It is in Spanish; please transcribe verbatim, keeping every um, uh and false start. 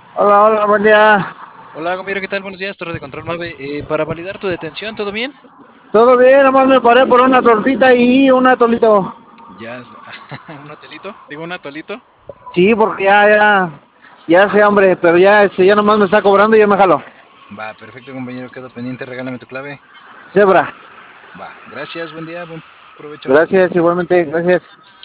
Hola, hola, buen día. Hola, compañero, ¿qué tal? Buenos días, Torre de Control nueve. Eh, para validar tu detención, ¿todo bien? ¿Todo bien? Nomás me paré por una tortita y un atolito. Ya, un hotelito, digo un atolito. Sí, porque ya, ya, ya sé, hombre, pero ya, este, ya nomás me está cobrando y ya me jalo. Va, perfecto, compañero, quedo pendiente, regálame tu clave. Zebra. Va, gracias, buen día, buen provecho. Gracias, igualmente, gracias.